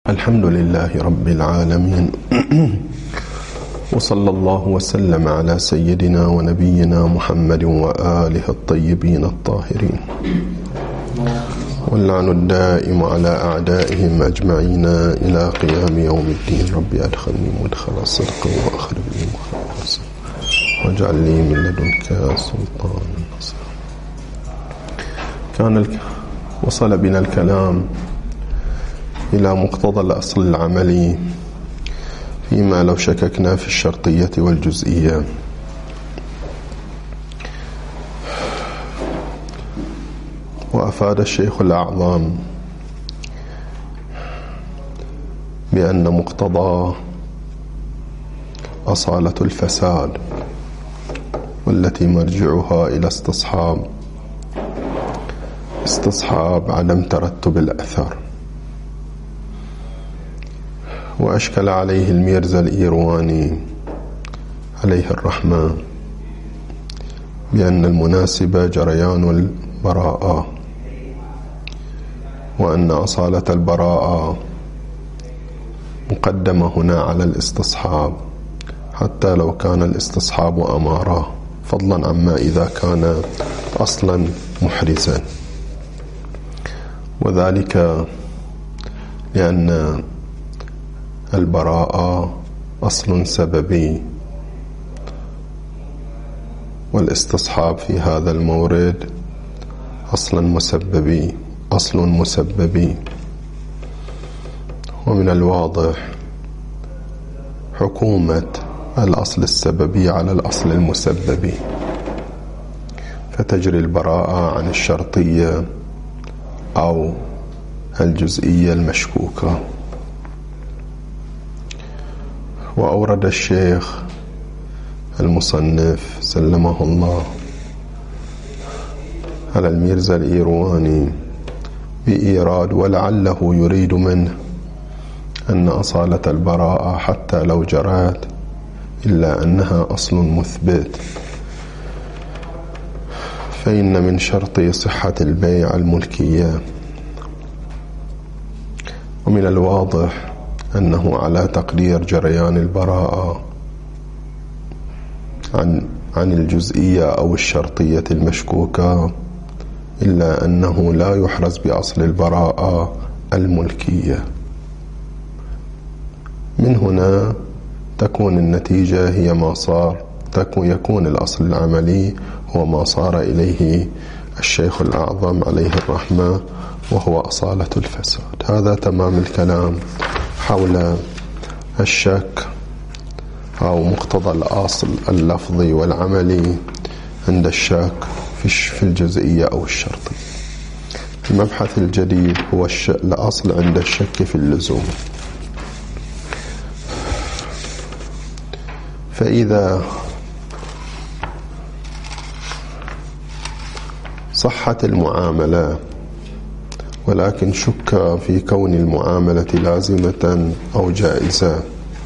الحمد لله رب العالمين وصلى الله وسلم على سيدنا ونبينا محمد وآله الطيبين الطاهرين، واللعن الدائم على أعدائهم أجمعين إلى قيام يوم الدين. ربي أدخلني مدخل الصدق وأخرجني مخرج الصدق واجعل لي من لدنك سلطان نصير. وصل بنا الكلام إلى مقتضى الأصل العملي فيما لو شككنا في الشرطية والجزئية. وأفاد الشيخ الأعظم بأن مقتضى أصالة الفساد والتي مرجعها إلى استصحاب عدم ترتب الأثر. وأشكل عليه الميرزا الإيرواني عليه الرحمة بأن المناسب جريان البراءة، وأن أصالة البراءة مقدمة هنا على الاستصحاب، حتى لو كان الاستصحاب أمارة، فضلا عما إذا كان أصلا محرزا. وذلك لأن البراءة أصل سببي، والاستصحاب في هذا المورد أصل مسببي. ومن الواضح حكومة الأصل السببي على الأصل المسببي، فتجري البراءة عن الشرطية أو الجزئية المشكوكة. وأورد الشيخ المصنف سلمه الله على الميرزا الإيرواني بإيراد ولعله يريد منه أن أصالة البراءة حتى لو جرت إلا أنها أصل مثبت، فإن من شرط صحة البيع الملكية. ومن الواضح أنه على تقدير جريان البراءة عن الجزئية أو الشرطية المشكوكة، إلا أنه لا يحرز بأصل البراءة الملكية. من هنا تكون النتيجة هي ما صار، يكون الأصل العملي هو ما صار إليه الشيخ الأعظم عليه الرحمة، وهو أصالة الفساد. هذا تمام الكلام حول الشك أو مقتضى الأصل اللفظي والعملي عند الشك في الجزئية أو الشرطية. المبحث الجديد هو الأصل عند الشك في اللزوم. فإذا صحت المعاملة ولكن شك في كون المعاملة لازمة أو جائزة،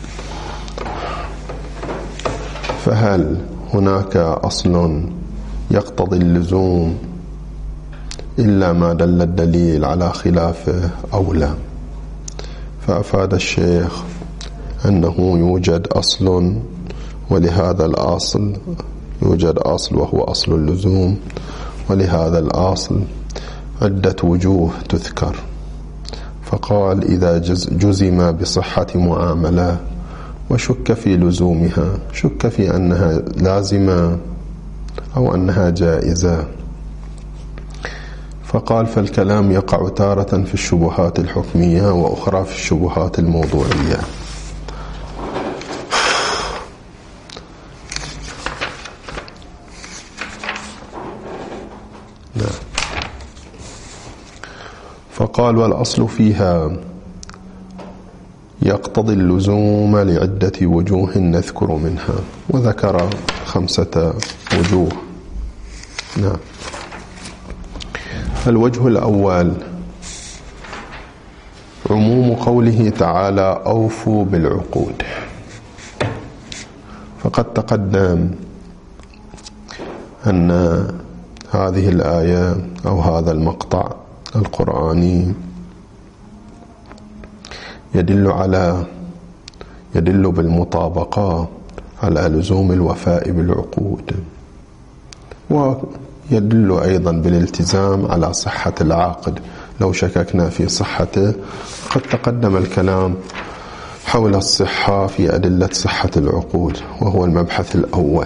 فهل هناك أصل يقتضي اللزوم إلا ما دل الدليل على خلافه أو لا؟ فأفاد الشيخ أنه يوجد أصل، ولهذا الأصل يوجد أصل وهو أصل اللزوم، ولهذا الأصل عدة وجوه تذكر. فقال إذا جزم بصحة معاملة وشك في لزومها، شك في أنها لازمة أو أنها جائزة، فقال فالكلام يقع تارة في الشبهات الحكمية وأخرى في الشبهات الموضوعية. فقال والأصل فيها يقتضي اللزوم لعدة وجوه نذكر منها، وذكر 5 وجوه. نعم. الوجه الأول عموم قوله تعالى أوفوا بالعقود. فقد تقدم أن هذه الآية أو هذا المقطع القرآني يدل بالمطابقة على لزوم الوفاء بالعقود، ويدل أيضا بالالتزام على صحة العقد لو شككنا في صحته. قد تقدم الكلام حول الصحة في أدلة صحة العقود، وهو المبحث الأول.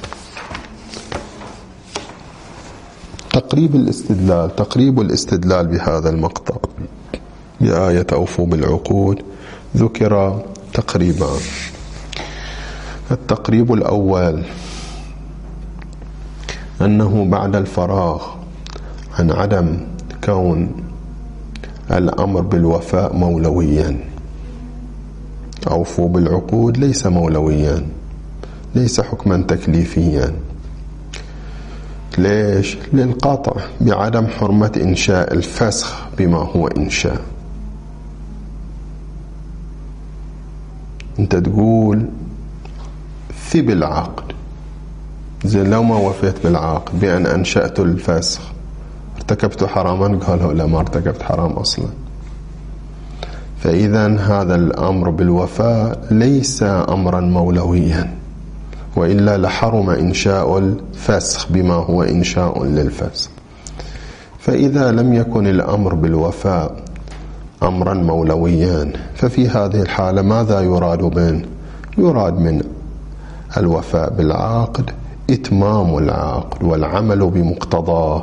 تقريب الاستدلال بهذا المقطع بآية أوفوا بالعقود ذكر تقريبان. التقريب الأول أنه بعد الفراغ عن عدم كون الأمر بالوفاء مولويا، أوفوا بالعقود ليس مولويا، ليس حكما تكليفيا. ليش؟ للقطع بعدم حرمة إنشاء الفسخ بما هو إنشاء. أنت تقول في بالعقد، زين لو ما وفيت بالعقد بأن أنشأت الفسخ ارتكبت حراما؟ قالوا لا، ما ارتكبت حرام أصلا. فإذا هذا الأمر بالوفاء ليس أمرا مولويا، وإلا لحرم إنشاء الفسخ بما هو إنشاء للفسخ. فإذا لم يكن الأمر بالوفاء أمرا مولويا، ففي هذه الحالة ماذا يراد منه؟ يراد من الوفاء بالعقد إتمام العقد والعمل بمقتضاه.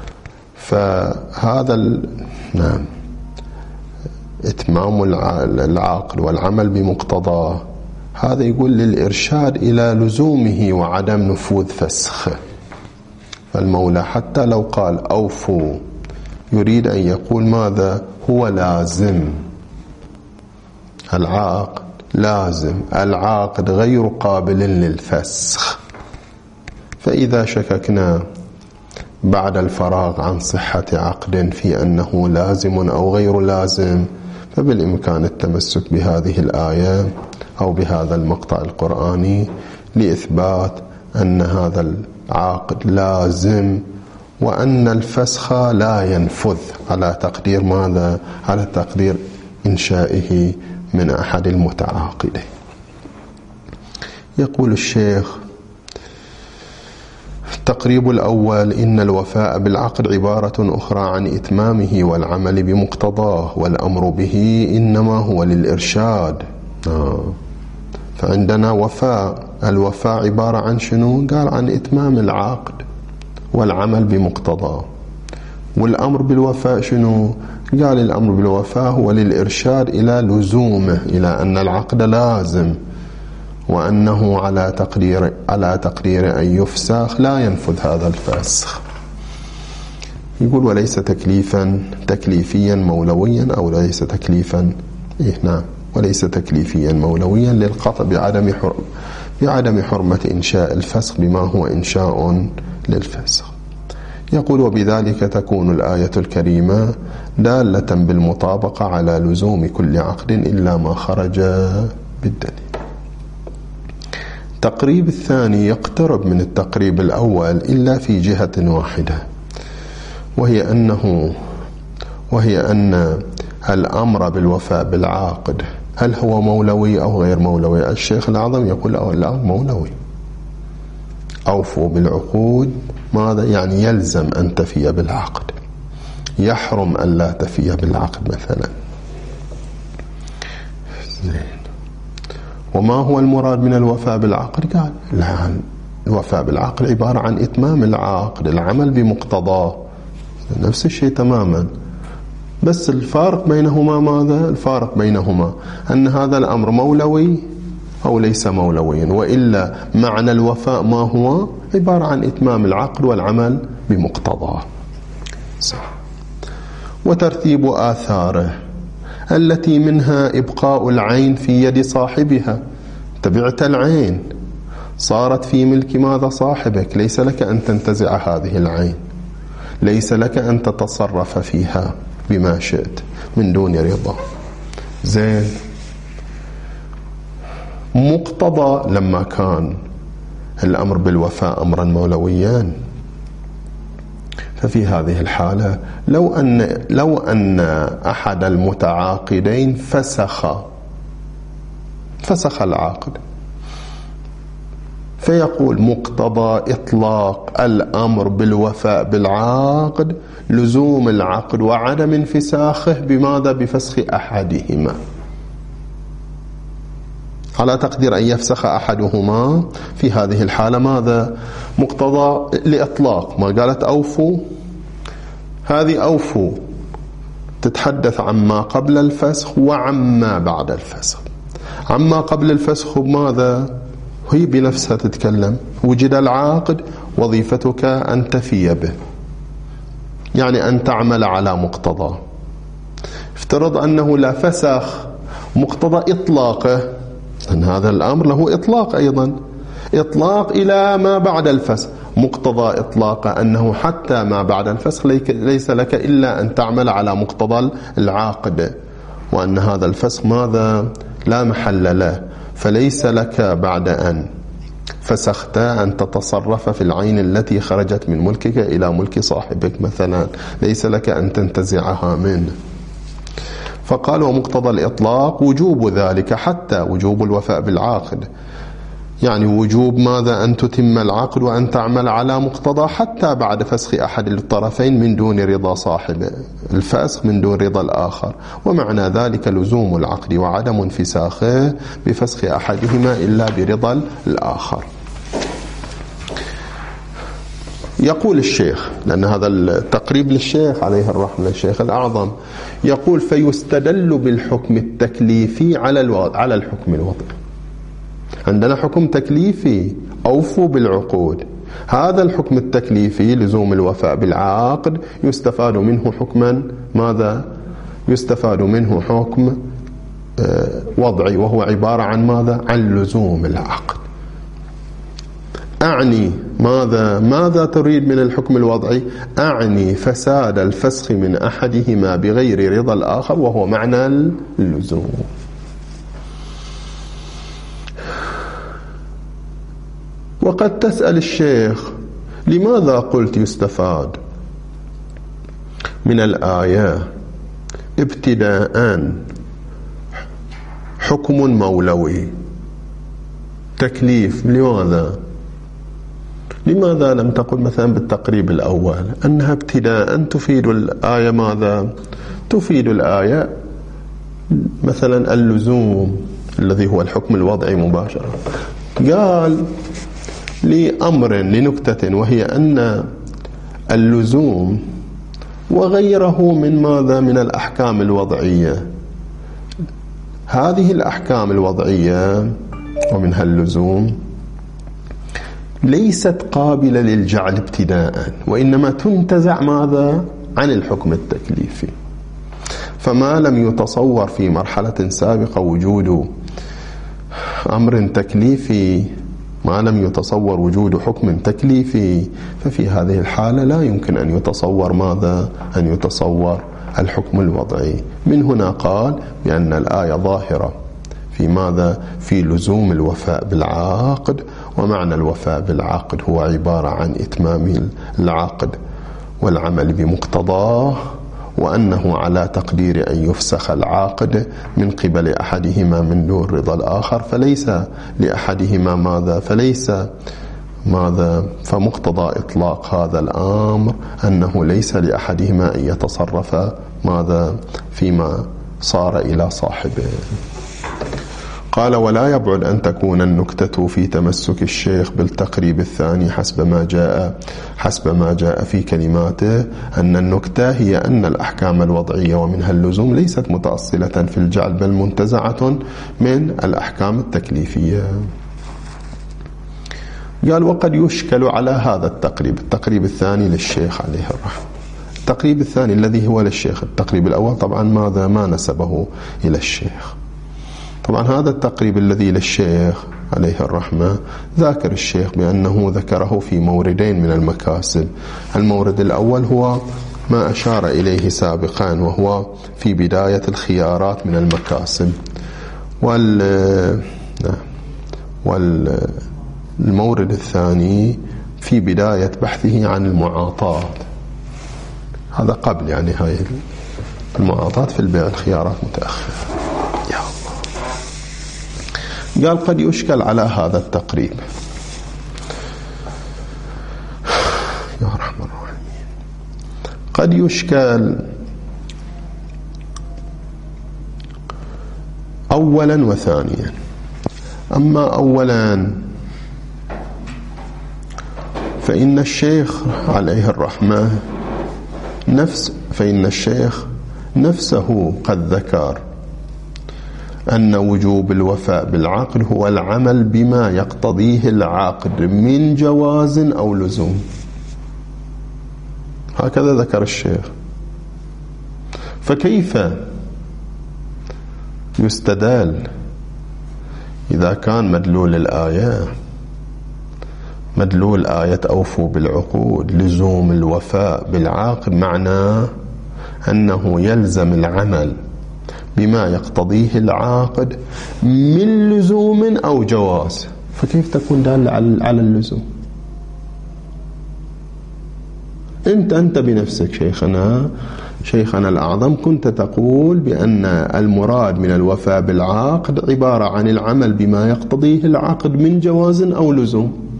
فهذا نعم، إتمام العقد والعمل بمقتضاه، هذا يقول للإرشاد إلى لزومه وعدم نفوذ فسخه. فالمولى حتى لو قال أوفوا يريد أن يقول ماذا؟ هو لازم، العقد لازم، العقد غير قابل للفسخ. فإذا شككنا بعد الفراغ عن صحة عقد في أنه لازم أو غير لازم، فبالإمكان التمسك بهذه الآية أو بهذا المقطع القرآني لإثبات أن هذا العقد لازم، وأن الفسخ لا ينفذ على تقدير ماذا؟ على تقدير إنشائه من أحد المتعاقدين. يقول الشيخ: التقريب الأول: إن الوفاء بالعقد عبارة أخرى عن إتمامه والعمل بمقتضاه، والأمر به إنما هو للإرشاد. فعندنا وفاء، الوفاء عبارة عن شنو؟ قال عن إتمام العقد والعمل بمقتضاه. والأمر بالوفاء شنو؟ قال الأمر بالوفاء هو للإرشاد إلى لزومه، إلى أن العقد لازم، وأنه على تقدير أن يفسخ لا ينفذ هذا الفسخ. يقول: وليس تكليفيا مولويا، أو ليس تكليفا نعم، وليس تكليفيا مولويا للقطع بعدم حرمة إنشاء الفسخ بما هو إنشاء للفسخ. يقول: وبذلك تكون الآية الكريمة دالة بالمطابقة على لزوم كل عقد إلا ما خرج بالدليل. التقريب الثاني يقترب من التقريب الأول إلا في جهة واحدة، وهي أن الأمر بالوفاء بالعقد هل هو مولوي أو غير مولوي؟ الشيخ الأعظم يقول لا، مولوي. أوفوا بالعقود، ماذا يعني؟ يلزم أن تفي بالعقد، يحرم أن لا تفي بالعقد مثلا. وما هو المراد من الوفاء بالعقد؟ قال لا، الوفاء بالعقد عبارة عن إتمام العقد، العمل بمقتضاه، نفس الشيء تماما. بس الفارق بينهما ماذا؟ الفارق بينهما أن هذا الأمر مولوي أو ليس مولويا، وإلا معنى الوفاء ما هو؟ عبارة عن إتمام العقد والعمل بمقتضاه. وترتيب آثاره التي منها إبقاء العين في يد صاحبها. تبعت العين، صارت في ملك ماذا؟ صاحبك، ليس لك أن تنتزع هذه العين، ليس لك أن تتصرف فيها بما شئت من دون رضا. زين، مقتضى لما كان الأمر بالوفاء أمرا مولويا، ففي هذه الحالة لو أن أحد المتعاقدين فسخ العقد، فيقول مقتضى إطلاق الأمر بالوفاء بالعقد لزوم العقد وعدم انفساخه بماذا؟ بفسخ أحدهما، على تقدير أن يفسخ أحدهما. في هذه الحالة ماذا؟ مقتضى لإطلاق ما قالت أوفوا، هذه أوفوا تتحدث عما قبل الفسخ وعما بعد الفسخ. عما قبل الفسخ بماذا؟ هي بنفسها تتكلم وجد العاقد وظيفتك أن تفي به، يعني أن تعمل على مقتضى. افترض أنه لا فسخ، مقتضى إطلاقه، أن هذا الأمر له إطلاق أيضا، إطلاق إلى ما بعد الفسخ، مقتضى إطلاقه أنه حتى ما بعد الفسخ ليس لك إلا أن تعمل على مقتضى العاقد، وأن هذا الفسخ ماذا؟ لا محل له، فليس لك بعد أن فسخت أن تتصرف في العين التي خرجت من ملكك إلى ملك صاحبك مثلا، ليس لك أن تنتزعها منه. فقال ومقتضى الإطلاق وجوب ذلك، حتى وجوب الوفاء بالعاقد، يعني وجوب ماذا؟ أن تتم العقد وأن تعمل على مقتضى حتى بعد فسخ أحد الطرفين من دون رضا صاحب الفسخ، من دون رضا الآخر. ومعنى ذلك لزوم العقد وعدم انفساخه بفسخ أحدهما إلا برضا الآخر. يقول الشيخ، لأن هذا التقريب للشيخ عليه الرحمة، الشيخ الأعظم، يقول فيستدل بالحكم التكليفي على الحكم الوضعي. عندنا حكم تكليفي أوفوا بالعقود، هذا الحكم التكليفي لزوم الوفاء بالعقد يستفاد منه حكما ماذا؟ يستفاد منه حكم وضعي، وهو عبارة عن ماذا؟ عن لزوم العقد. أعني ماذا تريد من الحكم الوضعي؟ أعني فساد الفسخ من أحدهما بغير رضا الآخر، وهو معنى اللزوم. وقد تسأل الشيخ لماذا قلت يستفاد من الآية ابتداء حكم مولوي تكليف؟ لماذا لم تقل مثلا بالتقريب الأول أنها ابتداء تفيد الآية ماذا؟ تفيد الآية مثلا اللزوم الذي هو الحكم الوضعي مباشرة. قال لأمر لنكتة، وهي أن اللزوم وغيره من ماذا؟ من الأحكام الوضعية. هذه الأحكام الوضعية ومنها اللزوم ليست قابلة للجعل ابتداء، وإنما تنتزع ماذا؟ عن الحكم التكليفي. فما لم يتصور في مرحلة سابقة وجود أمر تكليفي، ما لم يتصور وجود حكم تكليفي، ففي هذه الحالة لا يمكن أن يتصور ماذا؟ أن يتصور الحكم الوضعي. من هنا قال بأن الآية ظاهرة في ماذا؟ في لزوم الوفاء بالعقد، ومعنى الوفاء بالعقد هو عبارة عن إتمام العقد والعمل بمقتضاه، وأنه على تقدير أن يفسخ العقد من قبل أحدهما من دون رضا الآخر، فليس لأحدهما ماذا؟ فمقتضى إطلاق هذا الأمر أنه ليس لأحدهما أن يتصرف ماذا؟ فيما صار إلى صاحبه. قال ولا يبعد أن تكون النكتة في تمسك الشيخ بالتقريب الثاني حسب ما جاء في كلماته، أن النكتة هي أن الأحكام الوضعية ومنها اللزوم ليست متأصلة في الجعل، بل منتزعة من الأحكام التكليفية. قال وقد يشكل على هذا التقريب الثاني للشيخ عليه الرحمة. التقريب الثاني الذي هو للشيخ، التقريب الأول طبعا ما نسبه إلى الشيخ. طبعا هذا التقريب الذي للشيخ عليه الرحمة ذاكر الشيخ بأنه ذكره في موردين من المكاسب. المورد الأول هو ما أشار إليه سابقا، وهو في بداية الخيارات من المكاسب، والمورد الثاني في بداية بحثه عن المعاطات. هذا قبل يعني هاي المعاطاة في البيع الخيارات متأخرة. يا الله. قال قد يشكل على هذا التقريب يا رحمن الرحيم، قد يشكل أولا وثانيا. أما أولا فإن الشيخ عليه الرحمة فإن الشيخ نفسه قد ذكر أن وجوب الوفاء بالعقد هو العمل بما يقتضيه العقد من جواز أو لزوم. هكذا ذكر الشيخ. فكيف يستدل إذا كان مدلول آية أوفوا بالعقود لزوم الوفاء بالعقد معناه أنه يلزم العمل بما يقتضيه العقد من لزوم أو جواز، فكيف تكون دالة على اللزوم؟ أنت بنفسك شيخنا الأعظم كنت تقول بأن المراد من الوفاء بالعقد عبارة عن العمل بما يقتضيه العقد من جواز أو لزوم.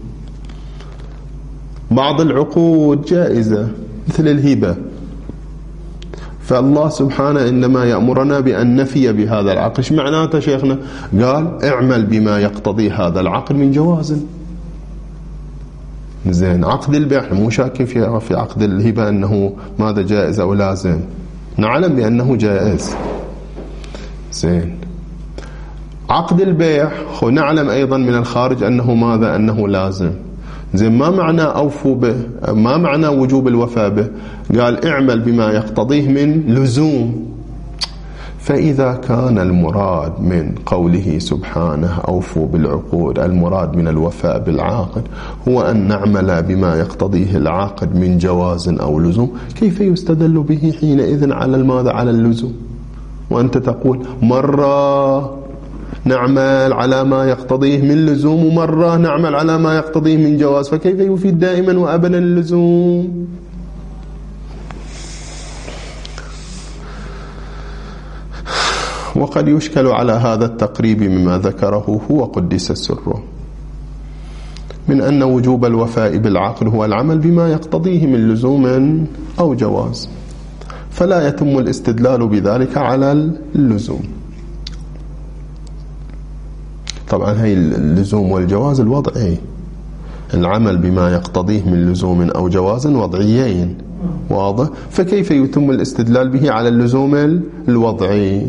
بعض العقود جائزة مثل الهبة، فالله سبحانه إنما يأمرنا بأن نفي بهذا العقد. إيش معناته شيخنا؟ قال اعمل بما يقتضي هذا العقد من جواز. زين، عقد البيع احنا مو شاكين في عقد الهبة أنه ماذا جائز أو لازم، نعلم بأنه جائز. زين، عقد البيع نعلم أيضا من الخارج أنه ماذا؟ أنه لازم. زين، ما معنى أوفوا به؟ ما معنى وجوب الوفاء به؟ قال اعمل بما يقتضيه من لزوم. فإذا كان المراد من قوله سبحانه أوفوا بالعقود المراد من الوفاء بالعقد هو أن نعمل بما يقتضيه العقد من جواز أو لزوم، كيف يستدل به حينئذ على الماذا؟ على اللزوم. وأنت تقول مرة نعمل على ما يقتضيه من لزوم ومرة نعمل على ما يقتضيه من جواز، فكيف يفيد دائما وأبدا اللزوم؟ وقد يشكل على هذا التقريب مما ذكره هو قدس سره من أن وجوب الوفاء بالعقد هو العمل بما يقتضيه من لزوم أو جواز، فلا يتم الاستدلال بذلك على اللزوم. طبعا هي اللزوم والجواز الوضعي، العمل بما يقتضيه من لزوم أو جواز وضعيين، واضح؟ فكيف يتم الاستدلال به على اللزوم الوضعي؟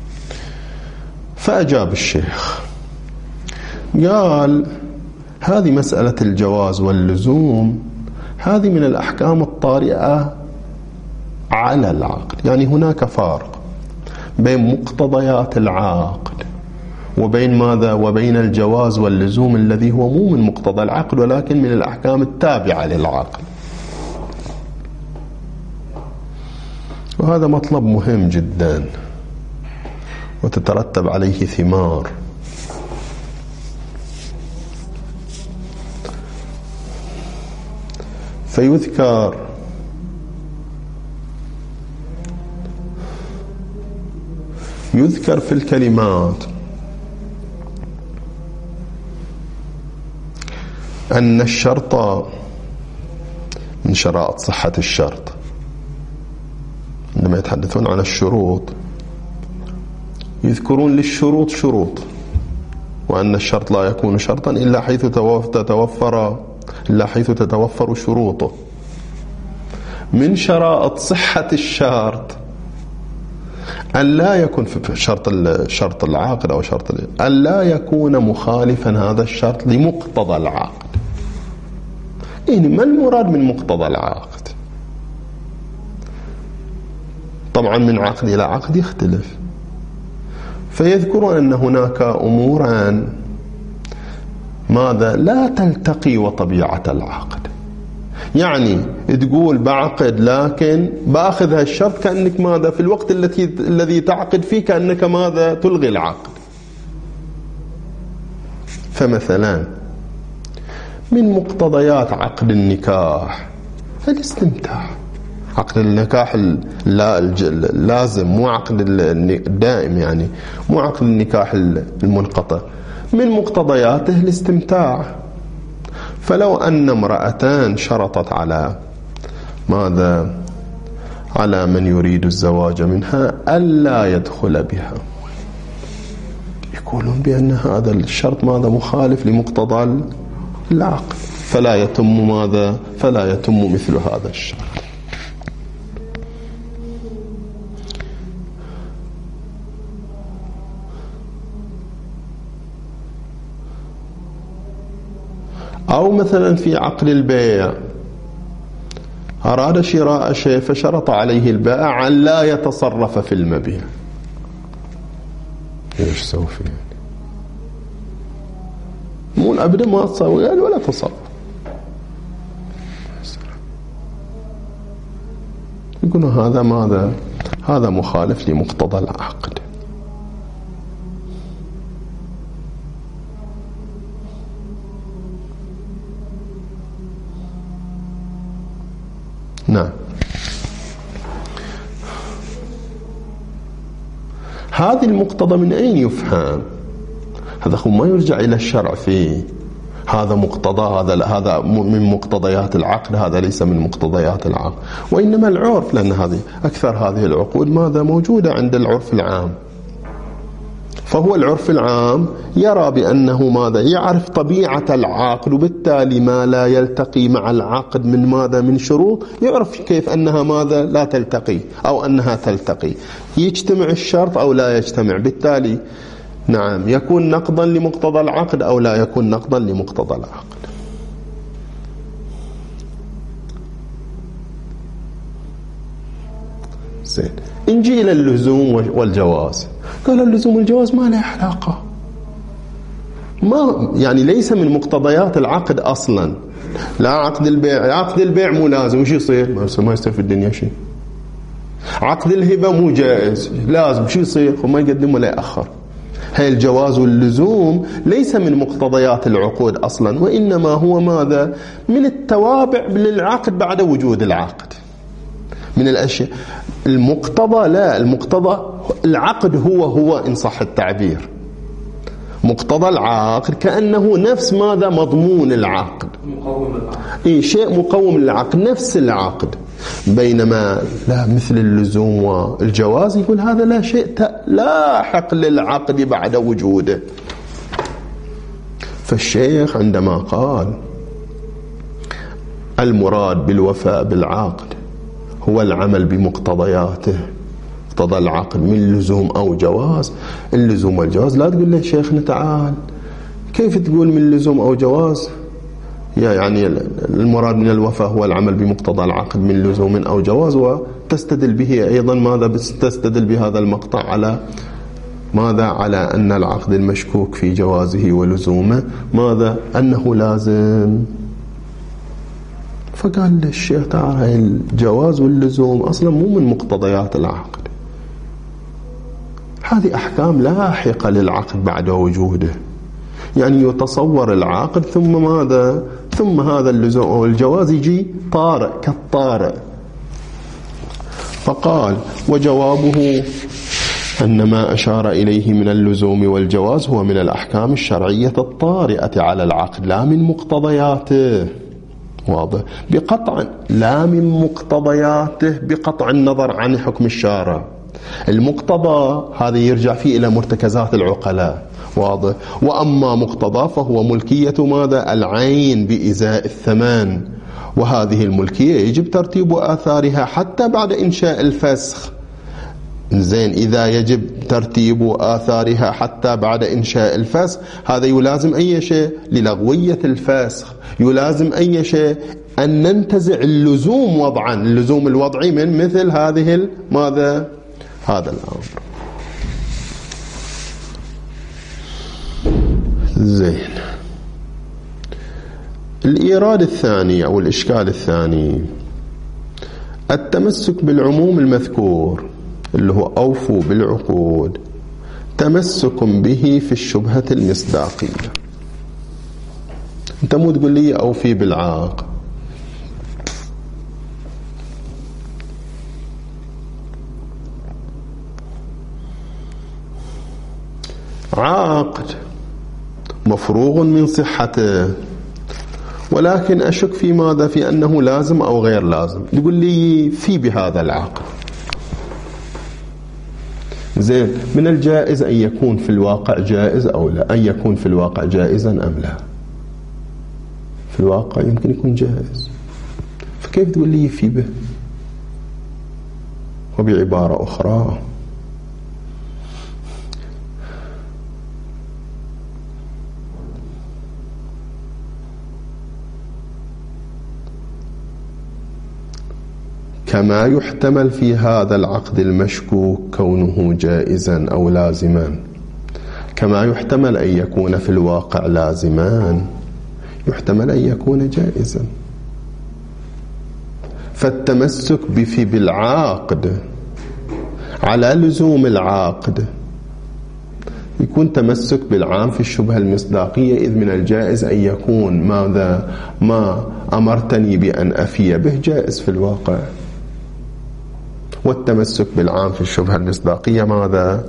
فأجاب الشيخ قال هذه مسألة الجواز واللزوم هذه من الأحكام الطارئة على العقد، يعني هناك فارق بين مقتضيات العقد وبين ماذا؟ وبين الجواز واللزوم الذي هو مو من مقتضى العقد ولكن من الأحكام التابعة للعقد. وهذا مطلب مهم جدا وتترتب عليه ثمار. فيذكر في الكلمات أن الشرط من شرائط صحة الشرط، عندما يتحدثون عن الشروط يذكرون للشروط شروط، وأن الشرط لا يكون شرطا إلا حيث تتوفر شروطه. من شرائط صحة الشرط أن لا يكون في شرط العقد أو أن لا يكون مخالفا هذا الشرط لمقتضى العقد. يعني ما المراد من مقتضى العقد؟ طبعا من عقد إلى عقد يختلف. فيذكرون أن هناك أمورا ماذا؟ لا تلتقي وطبيعة العقد. يعني تقول بعقد لكن بأخذ هالشرط كأنك ماذا؟ في الوقت الذي تعقد فيه كأنك ماذا؟ تلغي العقد. فمثلا من مقتضيات عقد النكاح الاستمتاع، عقد النكاح اللازم، مو عقد الدائم، يعني مو عقد النكاح المنقطع. من مقتضياته الاستمتاع. فلو أن امرأتان شرطت على ماذا؟ على من يريد الزواج منها ألا يدخل بها، يقولون بأن هذا الشرط ماذا؟ مخالف لمقتضى العقد، فلا يتم ماذا؟ فلا يتم مثل هذا الشرط. أو مثلا في عقد البيع، أراد شراء شيء فشرط عليه البائع أن لا يتصرف في المبيع. ايش سوي فيه؟ مو أبدا ما تصور ولا تصرف. يقولون هذا ماذا؟ هذا مخالف لمقتضى العقد. نعم. هذه المقتضى من أين يفهم؟ هذا هو ما يرجع إلى الشرع فيه. هذا مقتضى، هذا من مقتضيات العقد، هذا ليس من مقتضيات العقد، وإنما العرف، لأن هذه أكثر هذه العقود ماذا؟ موجودة عند العرف العام. فهو العرف العام يرى بأنه ماذا؟ يعرف طبيعة العقد، وبالتالي ما لا يلتقي مع العقد من ماذا؟ من شروط، يعرف كيف أنها ماذا؟ لا تلتقي أو أنها تلتقي، يجتمع الشرط أو لا يجتمع. بالتالي نعم يكون نقضا لمقتضى العقد أو لا يكون نقضا لمقتضى العقد. زين. نجي إلى اللزوم والجواز. قال اللزوم والجواز ما له علاقة، ما يعني ليس من مقتضيات العقد أصلا. لا عقد البيع، عقد البيع مو لازم، وش يصير؟ ما يصير في الدنيا شيء. عقد الهبة مو جائز، لازم، شو يصير؟ وما يقدم ولا يأخر. هاي الجواز واللزوم ليس من مقتضيات العقود أصلا، وإنما هو ماذا؟ من التوابع للعقد بعد وجود العقد، من الأشياء. المقتضى لا، المقتضى العقد هو إن صح التعبير. مقتضى العقد كأنه نفس ماذا؟ مضمون العقد، مقوم العقد، شيء مقوم للعقد، نفس العقد. بينما لا، مثل اللزوم والجواز يقول هذا لا شيء لاحق للعقد بعد وجوده. فالشيخ عندما قال المراد بالوفاء بالعقد هو العمل بمقتضياته، مقتضى العقد من لزوم أو جواز. اللزوم والجواز لا تقول له شيخنا تعال كيف تقول من لزوم أو جواز؟ يعني المراد من الوفاء هو العمل بمقتضى العقد من لزوم أو جواز، وتستدل به أيضا ماذا؟ تستدل بهذا المقطع على ماذا؟ على أن العقد المشكوك في جوازه ولزومه ماذا؟ أنه لازم. فقال للشيخ تعالى الجواز واللزوم أصلا مو من مقتضيات العقد، هذه أحكام لاحقة للعقد بعد وجوده. يعني يتصور العقد ثم ماذا؟ ثم هذا اللزوم أو الجواز يجي طارئ كالطارئ. فقال وجوابه أن ما أشار إليه من اللزوم والجواز هو من الأحكام الشرعية الطارئة على العقد لا من مقتضياته. واضح؟ بقطع لا من مقتضياته، بقطع النظر عن حكم الشارع. المقتضى هذا يرجع فيه إلى مرتكزات العقلاء. واضح؟ وأما مقتضى فهو ملكية ماذا؟ العين بإزاء الثمان، وهذه الملكية يجب ترتيب آثارها حتى بعد إنشاء الفسخ. زين، إذا يجب ترتيب آثارها حتى بعد إنشاء الفسخ، هذا يلازم أي شيء؟ للغوية الفسخ يلازم أي شيء؟ أن ننتزع اللزوم وضعا، اللزوم الوضعي من مثل هذه ماذا؟ هذا الأمر. زين. الإيراد الثاني أو الإشكال الثاني التمسك بالعموم المذكور اللي هو أوفوا بالعقود تمسك به في الشبهة المصداقية. أنت مو تقول لي أوفي بالعقد، عقد مفروغ من صحته، ولكن أشك في ماذا؟ في أنه لازم أو غير لازم. يقول لي في بهذا العقد. زين، من الجائز أن يكون في الواقع جائز أو لا، أن يكون في الواقع جائزا أم لا؟ في الواقع يمكن يكون جائز، فكيف تقول لي في به؟ وبعبارة أخرى، كما يحتمل في هذا العقد المشكوك كونه جائزا أو لازما، كما يحتمل أن يكون في الواقع لازما يحتمل أن يكون جائزا. فالتمسك في بالعاقد على لزوم العاقد يكون تمسك بالعام في الشبهة المصداقية، إذ من الجائز أن يكون ماذا؟ ما أمرتني بأن أفي به جائز في الواقع، والتمسك بالعام في الشبهة المصداقية ماذا؟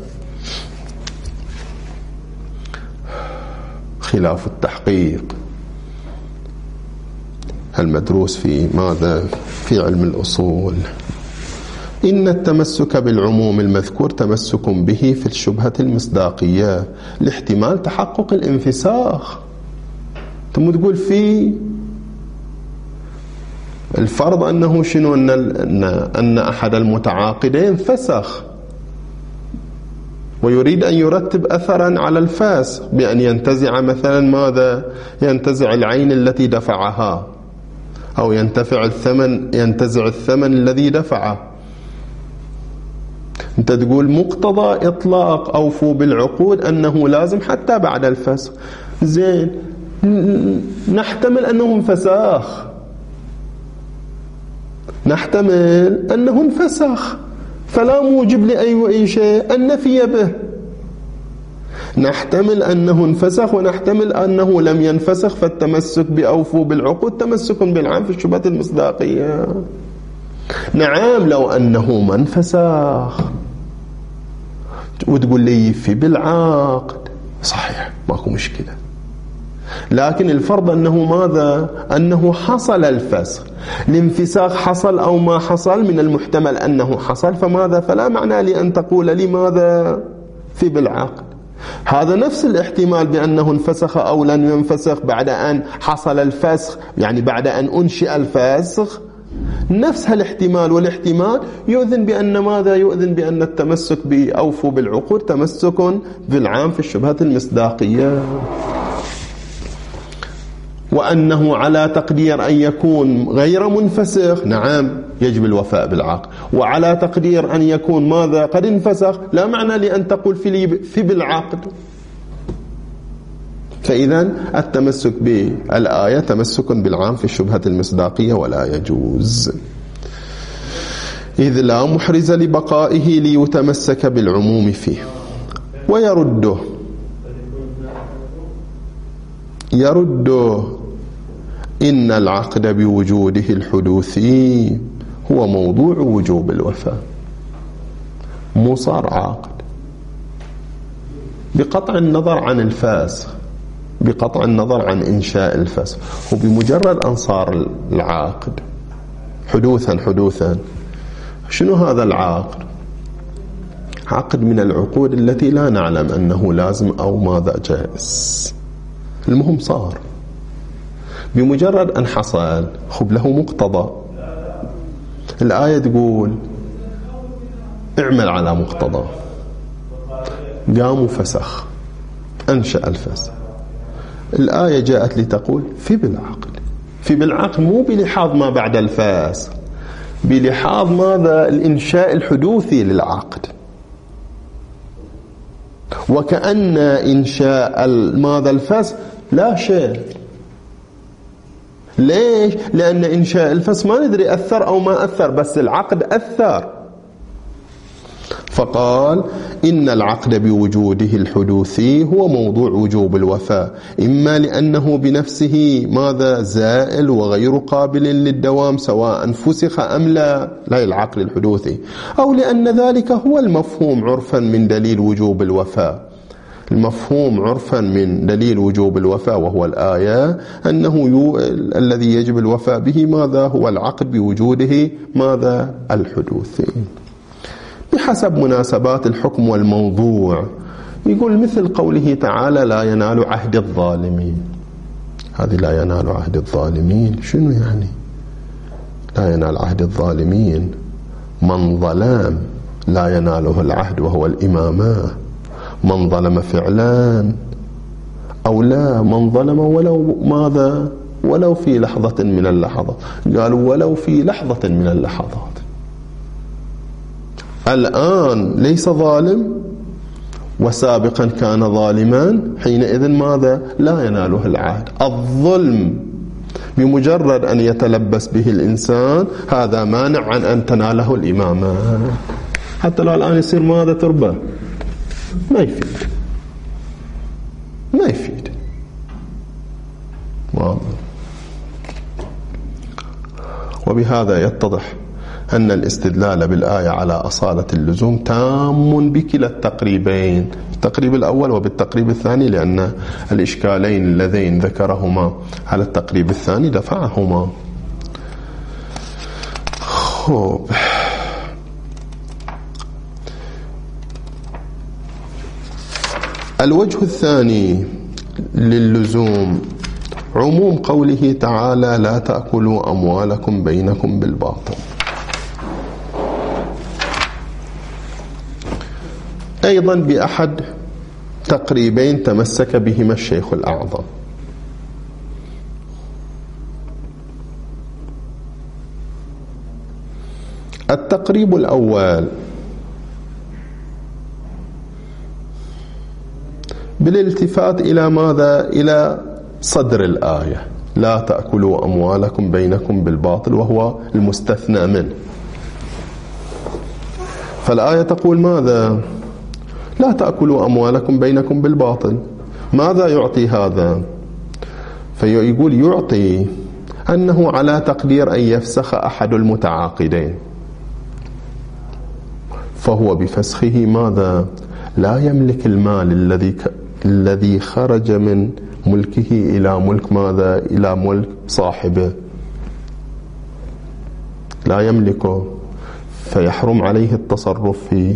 خلاف التحقيق المدروس في ماذا؟ في علم الأصول. إن التمسك بالعموم المذكور تمسك به في الشبهة المصداقية لاحتمال تحقق الانفساخ. ثم تقول في الفرض أنه شنو؟ أن أحد المتعاقدين فسخ ويريد أن يرتب أثرا على الفاسق بأن ينتزع مثلا ماذا؟ ينتزع العين التي دفعها، أو ينتزع الثمن الذي دفعه. أنت تقول مقتضى إطلاق أوفوا بالعقود أنه لازم حتى بعد الفسخ. زين، نحتمل أنه انفسخ، نحتمل أنه انفسخ، فلا موجب لأي شيء أن نفي به. نحتمل أنه انفسخ ونحتمل أنه لم ينفسخ، فالتمسك بأوفوا بالعقود تمسك بالعام في الشبهة المصداقية. نعم، لو أنه ما انفسخ وتقول لي في بالعقد صحيح ماكو مشكلة، لكن الفرض أنه ماذا؟ أنه حصل الفسخ. الانفساخ حصل أو ما حصل، من المحتمل أنه حصل، فماذا؟ فلا معنى لي أن تقول لي ماذا؟ في بالعقد. هذا نفس الاحتمال بأنه انفسخ أو لن ينفسخ بعد أن حصل الفسخ، يعني بعد أن أنشئ الفسخ، نفس هالاحتمال. والاحتمال يؤذن بأن ماذا؟ يؤذن بأن التمسك بأوفوا بالعقود تمسك بالعام في الشبهة المصداقية، وأنه على تقدير أن يكون غير منفسخ نعم يجب الوفاء بالعقد، وعلى تقدير أن يكون ماذا؟ قد انفسخ، لا معنى لأن تقول في بالعقد. فإذا التمسك بالآية تمسك بالعام في الشبهة المصداقية ولا يجوز، إذ لا محرز لبقائه ليتمسك بالعموم فيه. ويرده إن العقد بوجوده الحدوثي هو موضوع وجوب الوفاء، مو صار عقد بقطع النظر عن الفاسخ، بقطع النظر عن إنشاء الفسخ، وبمجرد أن صار العقد حدوثا. شنو هذا العقد؟ عقد من العقود التي لا نعلم أنه لازم أو ماذا جائز، المهم صار. بمجرد أن حصل له مقتضى. الآية تقول اعمل على مقتضى، قام فسخ أنشأ الفسخ. الآية جاءت لتقول في بالعقد، مو بلحاظ ما بعد الفسخ، بلحاظ ماذا؟ الإنشاء الحدوثي للعقد. وكأن إنشاء ماذا؟ الفسخ لا شيء. ليش؟ لأن إنشاء الفسخ ما ندري أثر أو ما أثر، بس العقد أثر. فقال إن العقد بوجوده الحدوثي هو موضوع وجوب الوفاء، إما لأنه بنفسه ماذا؟ زائل وغير قابل للدوام سواء فسخ أم لا العقد الحدوثي، أو لأن ذلك هو المفهوم عرفا من دليل وجوب الوفاء، المفهوم عرفا من دليل وجوب الوفاء وهو الآية أنه الذي يجب الوفاء به ماذا؟ هو العقد بوجوده ماذا؟ الحدوث، بحسب مناسبات الحكم والموضوع. يقول مثل قوله تعالى لا ينال عهد الظالمين. هذه لا ينال عهد الظالمين شنو يعني؟ لا ينال عهد الظالمين من ظلم لا يناله العهد وهو الإمامة، من ظلم فعلا أو لا، من ظلم ولو ماذا؟ ولو في لحظة من اللحظات. قالوا ولو في لحظة من اللحظات. الآن ليس ظالم وسابقا كان ظالما، حينئذ ماذا؟ لا يناله العهد. الظلم بمجرد أن يتلبس به الإنسان هذا مانع عن أن تناله الإمامة، حتى لو الآن يصير ماذا؟ تربة، ما يفيد، ما يفيد. واضح. وبهذا يتضح أن الاستدلال بالآية على أصالة اللزوم تام بكلا التقريبين، التقريب الأول وبالتقريب الثاني، لأن الإشكالين اللذين ذكرهما على التقريب الثاني دفعهما. خوب. الوجه الثاني للزوم عموم قوله تعالى لا تأكلوا أموالكم بينكم بالباطل. أيضا بأحد تقريبين تمسك بهما الشيخ الأعظم. التقريب الأول بالالتفات إلى ماذا؟ إلى صدر الآية لا تأكلوا أموالكم بينكم بالباطل، وهو المستثنى منه. فالآية تقول ماذا؟ لا تأكلوا أموالكم بينكم بالباطل. ماذا يعطي هذا؟ فيقول يعطي أنه على تقدير أن يفسخ أحد المتعاقدين، فهو بفسخه ماذا؟ لا يملك المال الذي خرج من ملكه إلى ملك ماذا؟ إلى ملك صاحبه، لا يملكه، فيحرم عليه التصرف فيه،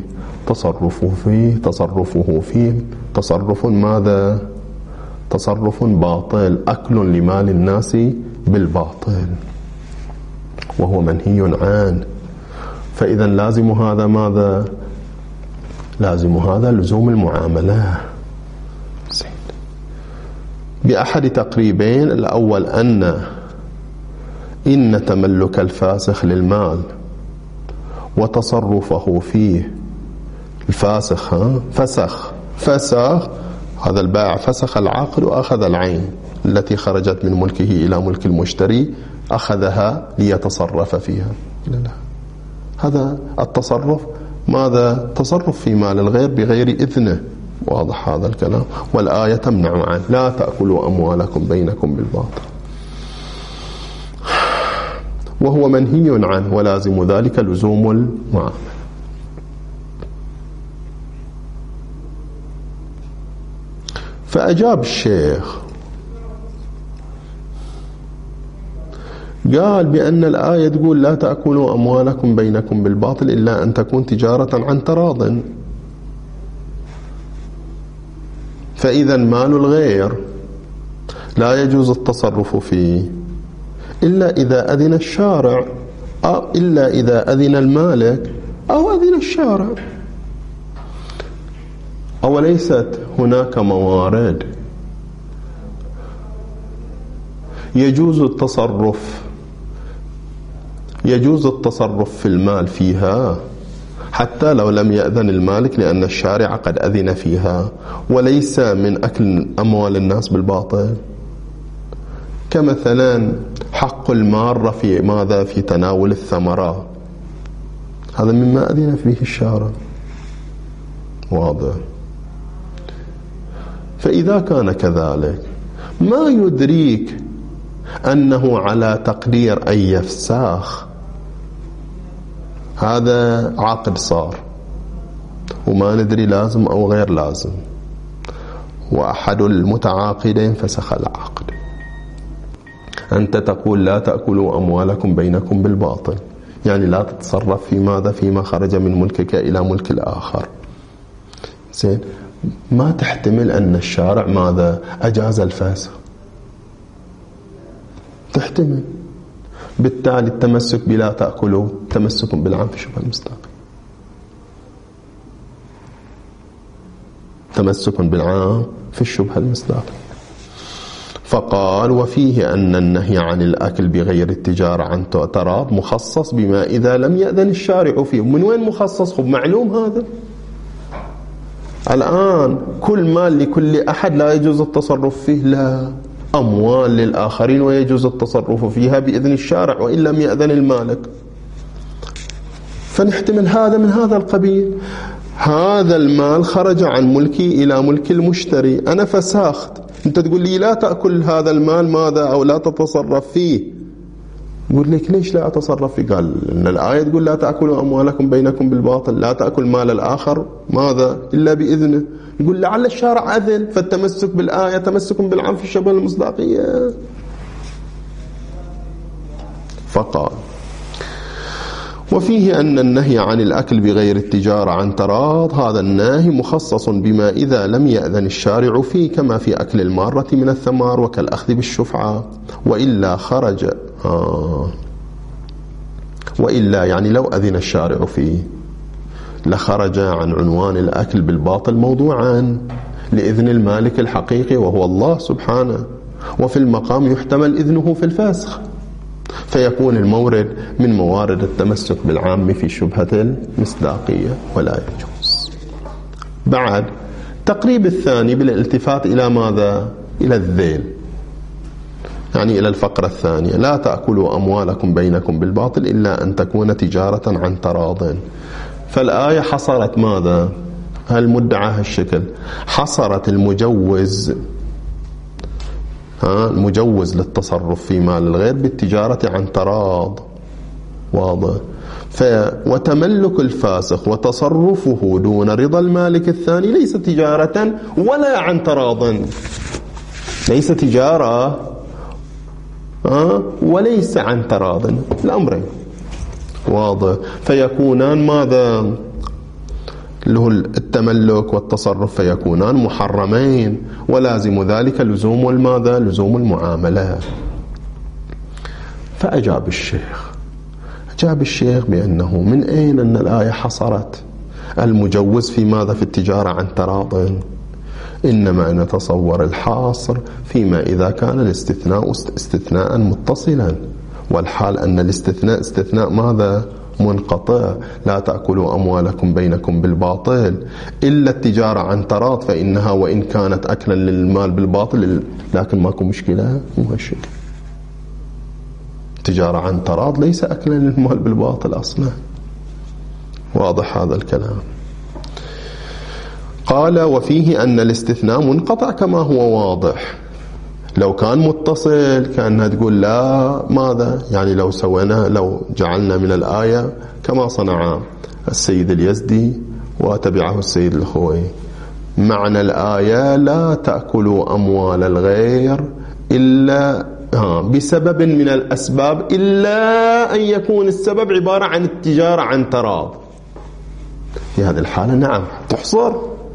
تصرفه فيه تصرف ماذا؟ تصرف باطل، أكل لمال الناس بالباطل، وهو منهي عنه. فإذا لازم هذا ماذا؟ لازم هذا لزوم المعاملة. بأحد تقريبين الأول إن تملك الفاسخ للمال وتصرفه فيه، الفاسخ فسخ هذا البائع، فسخ العقد وأخذ العين التي خرجت من ملكه إلى ملك المشتري، أخذها ليتصرف فيها. لا. هذا التصرف ماذا؟ تصرف في مال الغير بغير إذنه. واضح هذا الكلام؟ والآية تمنع عنه لا تأكلوا أموالكم بينكم بالباطل، وهو منهي عنه، ولازم ذلك لزوم المعاملة. فأجاب الشيخ قال بأن الآية تقول لا تأكلوا أموالكم بينكم بالباطل إلا أن تكون تجارة عن تراض، فإذا مال الغير لا يجوز التصرف فيه إلا إذا أذن الشارع، أو إلا إذا أذن المالك أو أذن الشارع. أوليست هناك موارد يجوز التصرف في المال فيها حتى لو لم يأذن المالك، لأن الشارع قد أذن فيها، وليس من أكل أموال الناس بالباطل، كمثلا حق المارة في ماذا؟ في تناول الثمرات، هذا مما أذن فيه الشارع. واضح؟ فإذا كان كذلك ما يدريك أنه على تقدير أن يفسخ، هذا عقد صار وما ندري لازم أو غير لازم، وأحد المتعاقدين فسخ العقد. أنت تقول لا تأكلوا أموالكم بينكم بالباطل، يعني لا تتصرف في ماذا؟ فيما خرج من ملكك إلى ملك الآخر. زين، ما تحتمل أن الشارع ماذا؟ أجاز الفسخ. تحتمل. بالتالي التمسك بلا تأكلوا تمسك بالعام في شبه المصداقية. تمسك بالعام في الشبهة المصداقية. فقال وفيه أن النهي عن الأكل بغير التجارة عن تراض مخصص بما إذا لم يأذن الشارع فيه. من وين مخصص؟ خب معلوم هذا. الآن كل مال لكل أحد لا يجوز التصرف فيه، لا، أموال للآخرين ويجوز التصرف فيها بإذن الشارع وإن لم يأذن المالك. فنحتمل هذا من هذا القبيل. هذا المال خرج عن ملكي إلى ملك المشتري، أنا فساخت، أنت تقول لي لا تأكل هذا المال ماذا أو لا تتصرف فيه. يقول لك ليش لا أتصرف فيه؟ قال إن الآية تقول لا تأكلوا أموالكم بينكم بالباطل، لا تأكل مال الآخر ماذا إلا بإذنه. يقول لعل الشارع أذن، فالتمسك بالآية تمسك بالعام في الشبه المصداقية. فقال وفيه أن النهي عن الأكل بغير التجارة عن تراض هذا النهي مخصص بما إذا لم يأذن الشارع فيه، كما في أكل المارة من الثمار وكالأخذ بالشفعة. وإلا خرج وإلا يعني لو أذن الشارع فيه لخرج عن عنوان الأكل بالباطل موضوعا لإذن المالك الحقيقي وهو الله سبحانه، وفي المقام يحتمل إذنه في الفسخ، فيكون المورد من موارد التمسك بالعام في شبهة المصداقية ولا يجوز. بعد تقريب الثاني بالالتفات إلى ماذا؟ إلى الذيل، يعني إلى الفقرة الثانية: لا تأكلوا أموالكم بينكم بالباطل إلا أن تكون تجارة عن تراض. فالآية حصرت ماذا؟ المدعى هالشكل، حصرت المجوز المجوز للتصرف في مال الغير بالتجارة عن تراض، واضح. وتملك الفاسق وتصرفه دون رضا المالك الثاني ليس تجارة ولا عن تراض، ليس تجارة وليس عن تراض، الأمرين واضح. فيكونان ماذا؟ له التملك والتصرف فيكونان محرمين، ولازم ذلك لزوم الماذا؟ لزوم المعاملة. فأجاب الشيخ بأنه من أين أن الآية حصرت المجوز في ماذا؟ في التجارة عن تراض. إنما نتصور الحاصر فيما إذا كان الاستثناء استثناء متصلا، والحال أن الاستثناء استثناء ماذا؟ منقطع. لا تأكلوا أموالكم بينكم بالباطل إلا التجارة عن تراض، فإنها وإن كانت أكلا للمال بالباطل لكن ماكو مشكلة، مو هالشيء. تجارة عن تراض ليس أكلا للمال بالباطل أصلا، واضح هذا الكلام. قال وفيه أن الاستثناء منقطع كما هو واضح. لو كان متصل كأنها تقول لا ماذا؟ يعني لو سوينا، لو جعلنا من الآية كما صنع السيد اليزدي وتبعه السيد الخوئي، معنى الآية لا تأكلوا أموال الغير إلا بسبب من الأسباب، إلا أن يكون السبب عبارة عن التجارة عن تراض. في هذه الحالة نعم تحصر،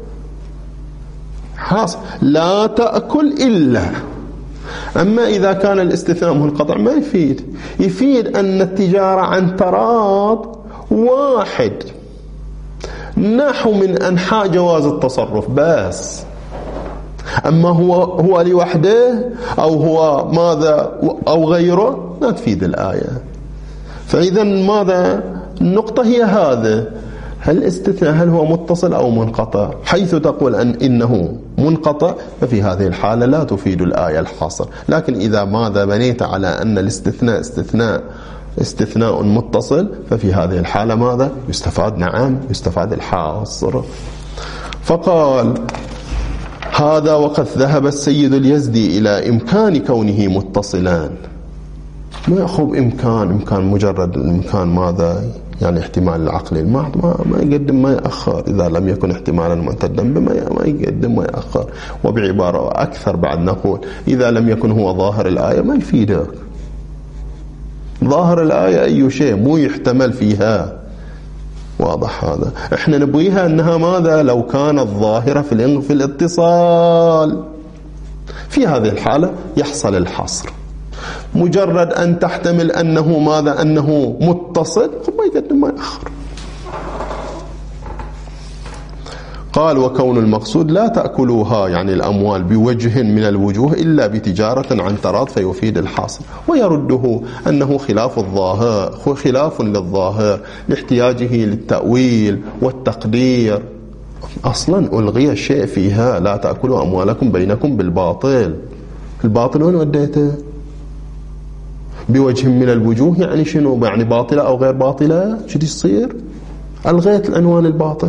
حاصل لا تأكل إلا. أما إذا كان الاستثناء منقطع ما يفيد أن التجارة عن تراض واحد نحو من أنحاء جواز التصرف بس. أما هو لوحده أو هو ماذا أو غيره لا تفيد الآية. فإذا ماذا؟ النقطة هي هذا: هل الاستثناء هل هو متصل أو منقطع؟ حيث تقول إنه منقطع ففي هذه الحالة لا تفيد الآية الحاصر. لكن إذا ماذا بنيت على أن الاستثناء استثناء متصل ففي هذه الحالة ماذا؟ يستفاد، نعم يستفاد الحاصر. فقال هذا وقد ذهب السيد اليزدي إلى إمكان كونه متصلان. ما يأخذ إمكان مجرد الإمكان ماذا؟ يعني احتمال العقل المحض ما يقدم ما يأخر، إذا لم يكن احتمالا معتدا ما يقدم ما يأخر. وبعبارة أكثر بعد نقول إذا لم يكن هو ظاهر الآية ما يفيدك. ظاهر الآية أي شيء مو يحتمل فيها، واضح هذا. احنا نبغيها أنها ماذا؟ لو كانت ظاهرة في الاتصال، في هذه الحالة يحصل الحصر. مجرد أن تحتمل أنه ماذا؟ أنه متصل ما يقدم ما يأخر. قال وكون المقصود لا تأكلوها يعني الأموال بوجه من الوجوه إلا بتجارة عن تراض فيفيد الحصر. ويرده أنه خلاف الظاهر، خلاف للظاهر لاحتياجه للتأويل والتقدير. أصلا ألغي الشيء فيها، لا تأكلوا أموالكم بينكم بالباطل. الباطل وين وديته؟ بوجه من الوجوه يعني شنو؟ يعني باطلة أو غير باطلة؟ شو يصير؟ ألغيت العنوان الباطل.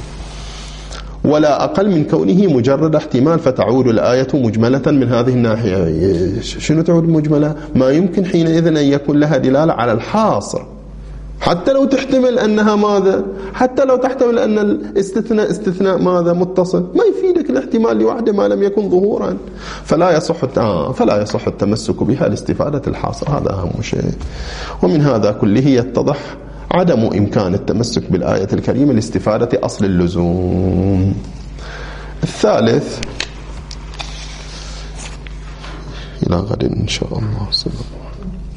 ولا أقل من كونه مجرد احتمال، فتعود الآية مجملة من هذه الناحية. شنو تعود مجملة؟ ما يمكن حينئذ أن يكون لها دلالة على الحاصر، حتى لو تحتمل أنها ماذا؟ حتى لو تحتمل أن الاستثناء استثناء ماذا؟ متصل، ما يفيدك الاحتمال لوحده ما لم يكن ظهورا. فلا يصح التمسك بها لاستفادة الحاصر، هذا أهم شيء. ومن هذا كله يتضح عدم إمكان التمسك بالآية الكريمة لاستفادة أصل اللزوم. الثالث، إلى غد إن شاء الله.